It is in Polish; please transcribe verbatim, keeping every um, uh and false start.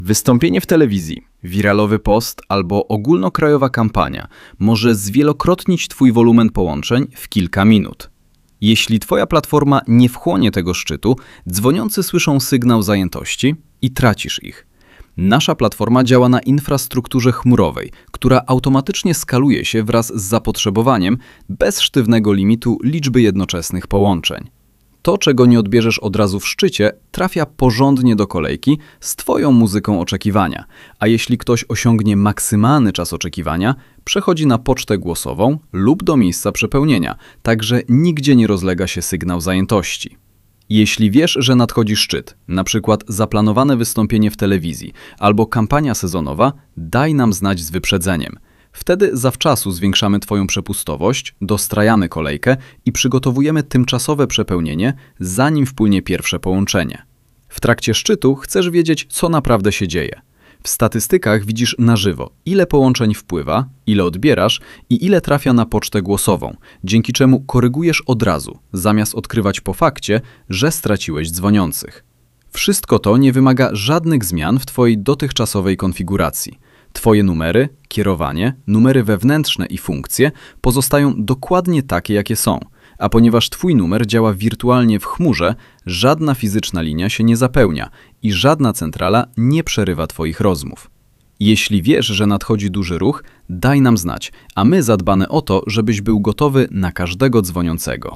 Wystąpienie w telewizji, wiralowy post albo ogólnokrajowa kampania może zwielokrotnić Twój wolumen połączeń w kilka minut. Jeśli Twoja platforma nie wchłonie tego szczytu, dzwoniący słyszą sygnał zajętości i tracisz ich. Nasza platforma działa na infrastrukturze chmurowej, która automatycznie skaluje się wraz z zapotrzebowaniem bez sztywnego limitu liczby jednoczesnych połączeń. To, czego nie odbierzesz od razu w szczycie, trafia porządnie do kolejki z Twoją muzyką oczekiwania, a jeśli ktoś osiągnie maksymalny czas oczekiwania, przechodzi na pocztę głosową lub do miejsca przepełnienia, także nigdzie nie rozlega się sygnał zajętości. Jeśli wiesz, że nadchodzi szczyt, np. zaplanowane wystąpienie w telewizji albo kampania sezonowa, daj nam znać z wyprzedzeniem. Wtedy zawczasu zwiększamy Twoją przepustowość, dostrajamy kolejkę i przygotowujemy tymczasowe przepełnienie, zanim wpłynie pierwsze połączenie. W trakcie szczytu chcesz wiedzieć, co naprawdę się dzieje. W statystykach widzisz na żywo, ile połączeń wpływa, ile odbierasz i ile trafia na pocztę głosową, dzięki czemu korygujesz od razu, zamiast odkrywać po fakcie, że straciłeś dzwoniących. Wszystko to nie wymaga żadnych zmian w Twojej dotychczasowej konfiguracji. Twoje numery, kierowanie, numery wewnętrzne i funkcje pozostają dokładnie takie, jakie są, a ponieważ Twój numer działa wirtualnie w chmurze, żadna fizyczna linia się nie zapełnia i żadna centrala nie przerywa Twoich rozmów. Jeśli wiesz, że nadchodzi duży ruch, daj nam znać, a my zadbamy o to, żebyś był gotowy na każdego dzwoniącego.